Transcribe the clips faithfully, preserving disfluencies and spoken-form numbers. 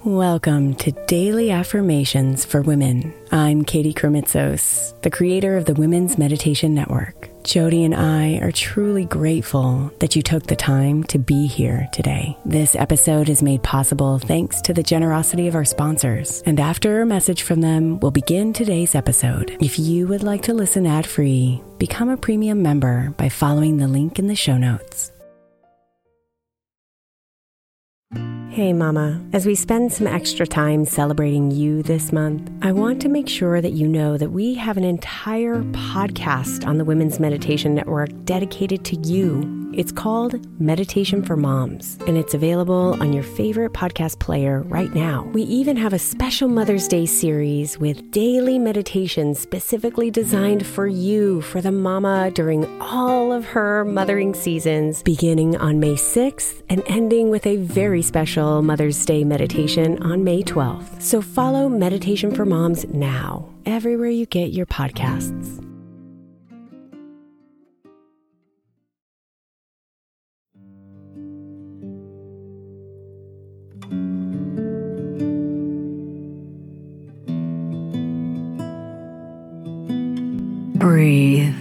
Welcome to Daily Affirmations for Women. I'm Katie Kremitzos, the creator of the Women's Meditation Network. Jody and I are truly grateful that you took the time to be here today. This episode is made possible thanks to the generosity of our sponsors. And after a message from them, we'll begin today's episode. If you would like to listen ad-free, become a premium member by following the link in the show notes. Hey Mama, as we spend some extra time celebrating you this month, I want to make sure that you know that we have an entire podcast on the Women's Meditation Network dedicated to you. It's called Meditation for Moms, and it's available on your favorite podcast player right now. We even have a special Mother's Day series with daily meditations specifically designed for you, for the mama during all of her mothering seasons, beginning on May sixth and ending with a very special Mother's Day meditation on May twelfth. So follow Meditation for Moms now, everywhere you get your podcasts. Breathe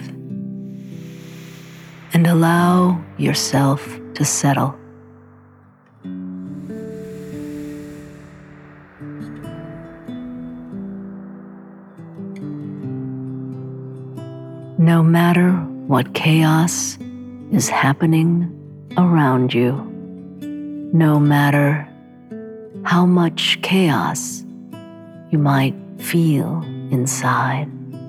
and allow yourself to settle. No matter what chaos is happening around you, no matter how much chaos you might feel inside,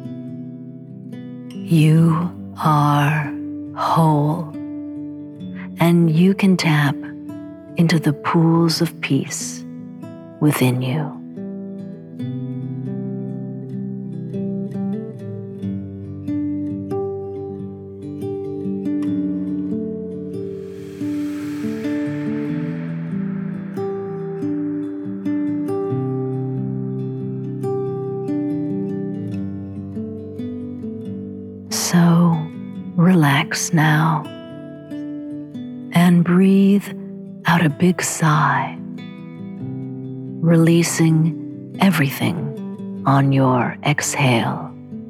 you are whole, and you can tap into the pools of peace within you. So relax now and breathe out a big sigh, releasing everything on your exhale.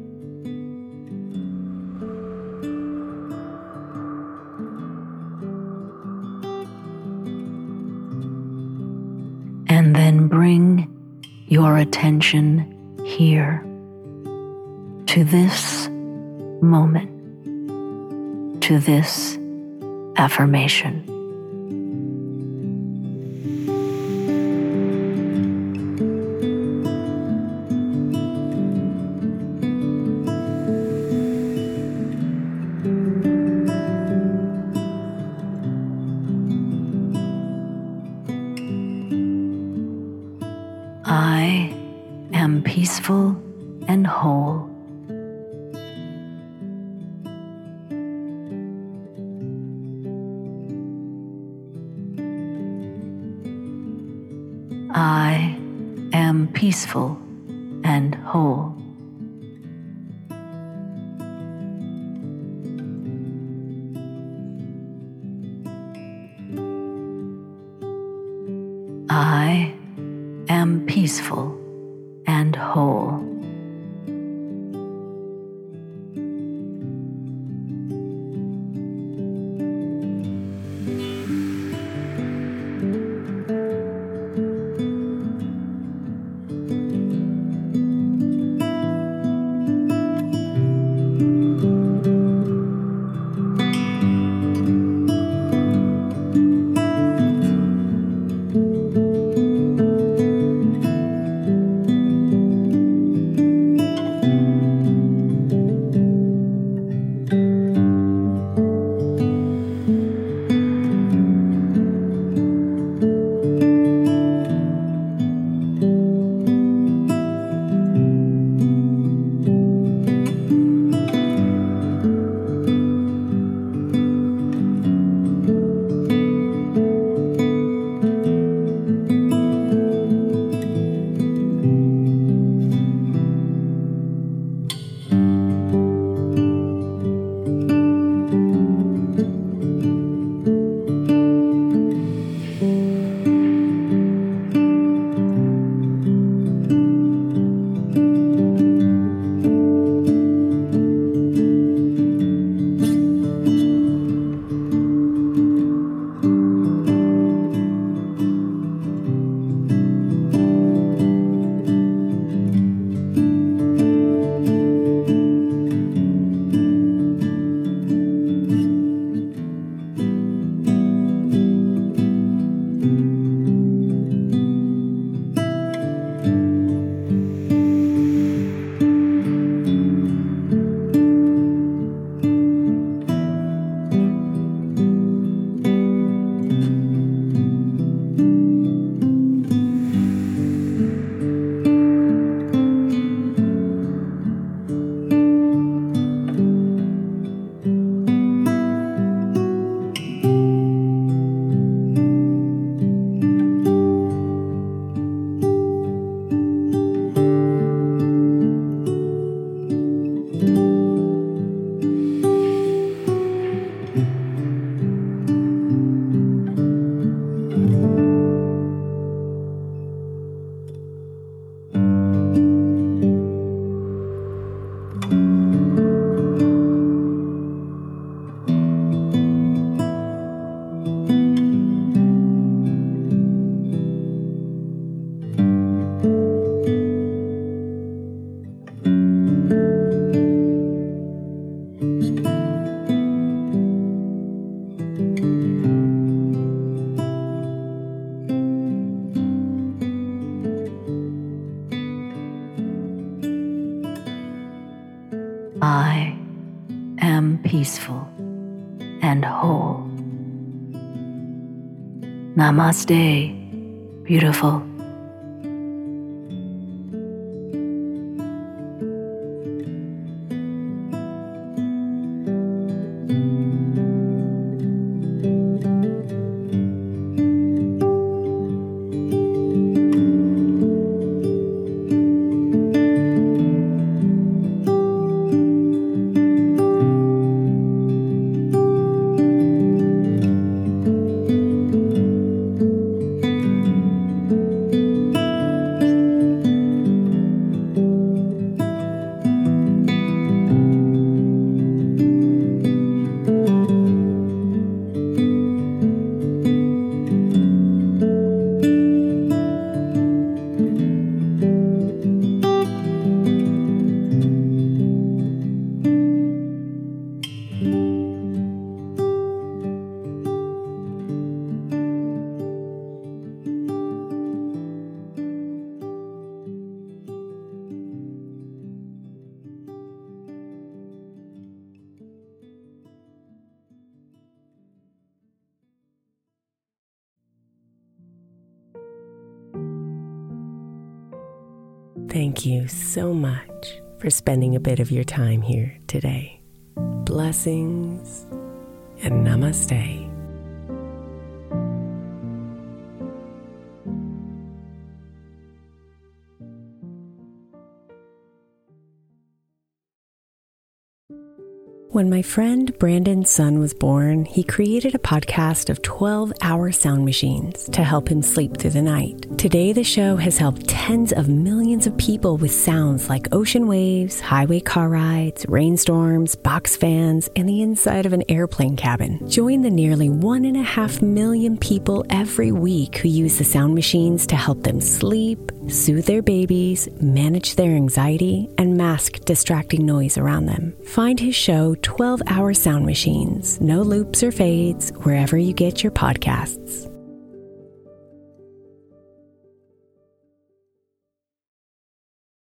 And then bring your attention here to this moment, to this affirmation. I am peaceful and whole. I am peaceful and whole. I am peaceful and whole. peaceful and whole. Namaste, beautiful. Thank you so much for spending a bit of your time here today. Blessings and namaste. When my friend Brandon's son was born, he created a podcast of twelve-hour sound machines to help him sleep through the night. Today, the show has helped tens of millions of people with sounds like ocean waves, highway car rides, rainstorms, box fans, and the inside of an airplane cabin. Join the nearly one and a half million people every week who use the sound machines to help them sleep, soothe their babies, manage their anxiety, and mask distracting noise around them. Find his show, twelve-hour Sound Machines, no loops or fades, wherever you get your podcasts.